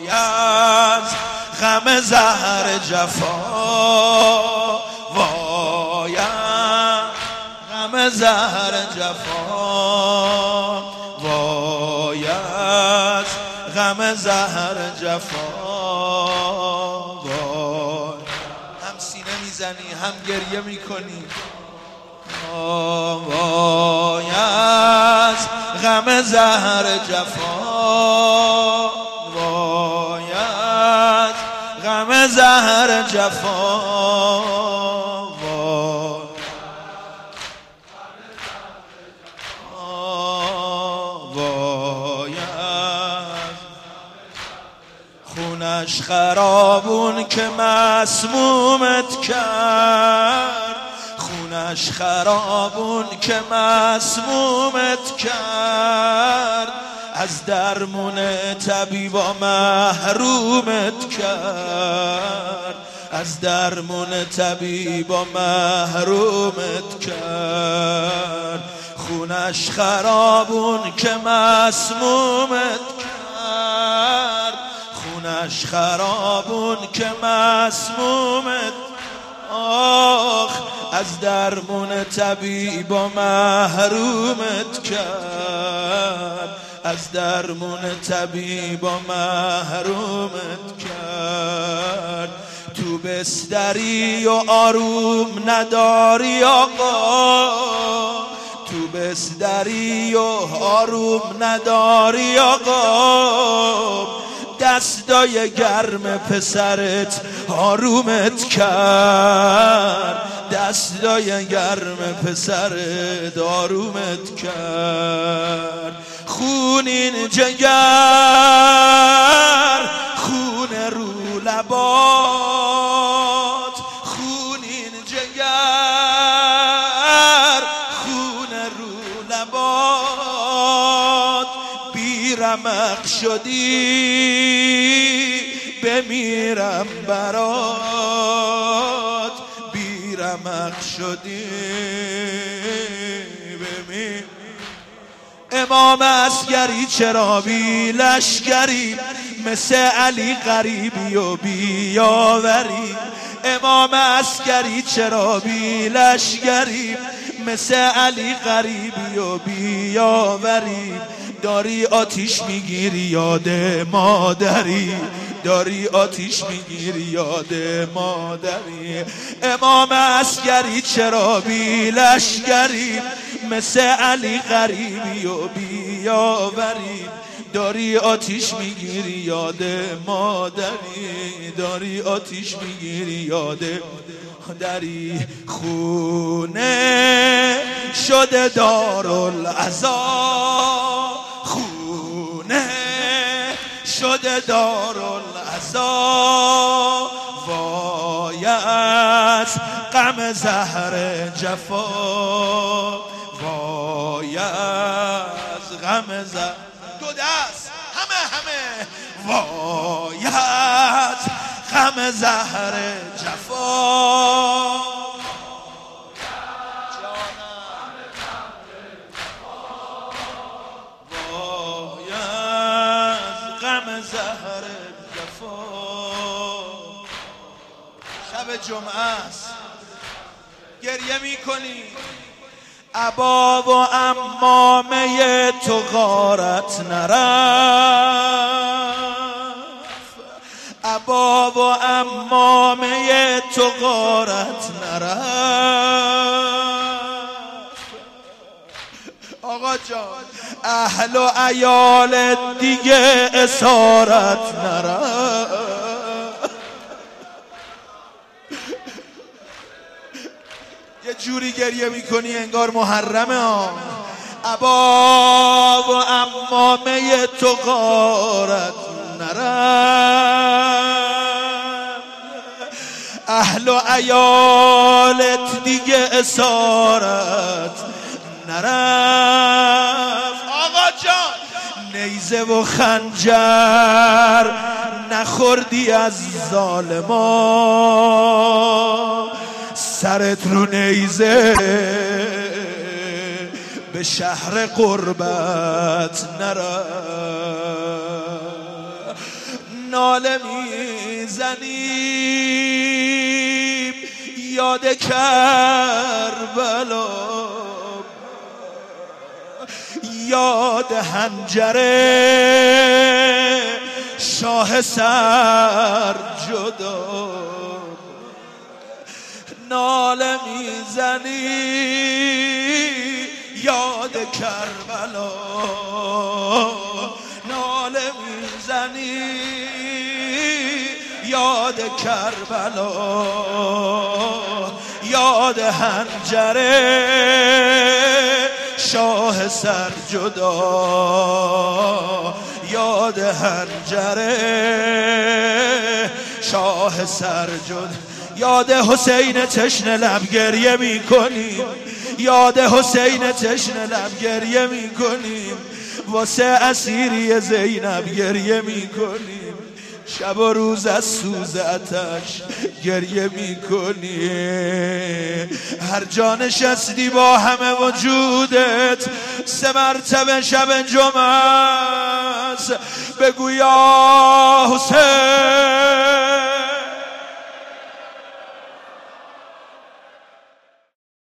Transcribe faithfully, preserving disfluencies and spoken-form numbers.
از غم زهر جفا، وای از غم زهر جفا، وای از غم زهر جفا. وای هم سینه میزنی هم گریه میکنی. وای از غم زهر جفا، وای از غم زهر جفا. وای از خونش خرابون که مسمومت کرد، خونش خرابون که مسمومت کرد، از درمون طبیبا محرومت کرد، از درمون طبیبا محرومت کرد. خونش خرابون که مسمومت کرد، خونش خرابون که مسمومت. آخ از درمون طبیبا محرومت کرد، از درمون طبیبا محرومت کرد. تو بستری و آروم نداری آقا، تو بستری و آروم نداری آقا، دستای گرم پسرت آرومت کرد، دستای گرم پسرت آرومت کرد. خونین جگر خون رو لبات، خونین جگر خون رو لبات. بیرمق شدی بمیرم برات، بیرمق شدی بمیرم. امام عسکری چرا بی لشکری، مثل علی غریبی و بیاوری. امام عسکری چرا بی لشکری، مثل علی غریبی و بیاوری. داری آتیش میگیری یاد مادری، داری آتیش میگیری یاد مادری. امام عسکری چرا بی لشکری، مثل علی غریبی و بیاوری. داری آتیش میگیری یاد مادری، داری آتیش میگیری یاد مادری. خونه شده دارالعزا، خونه شده دارالعزا. وای از غم زهر جفا، وای از غم زهر. دو دست همه همه. وای از غم زهر جفا، وای از غم زهر جفا. شب جمعه است گریه میکنی، عبا و عمامه تو غارت نرفت، عبا و عمامه تو غارت نرفت. آقا جان اهل و عیال دیگه اسارت نرفت. یه جوری گریه میکنی انگار محرمه ها. عبا و عمامه تو غارت نرفت، اهل و عیالت دیگه اسارت نرفت. آقا جان نیزه و خنجر نخوردی از ظالما، سرت رو نیزه به شهر قربت نرفت، ناله میزنیم یاد کربلا، یاد حنجره شاه سر جدا. ناله میزنی یاد کربلا، ناله میزنی یاد کربلا، یاد حنجره شاه سر جدا، یاد حنجره شاه سر جدا. یاد حسین تشنه لب گریه میکنیم، یاد حسین تشنه لب گریه میکنیم، واسه اسیری زینب گریه میکنیم، شب و روز از سوز آتش گریه میکنی. هر جا نشستی با همه وجودت سه مرتبه شب جمعه است بگو یا حسین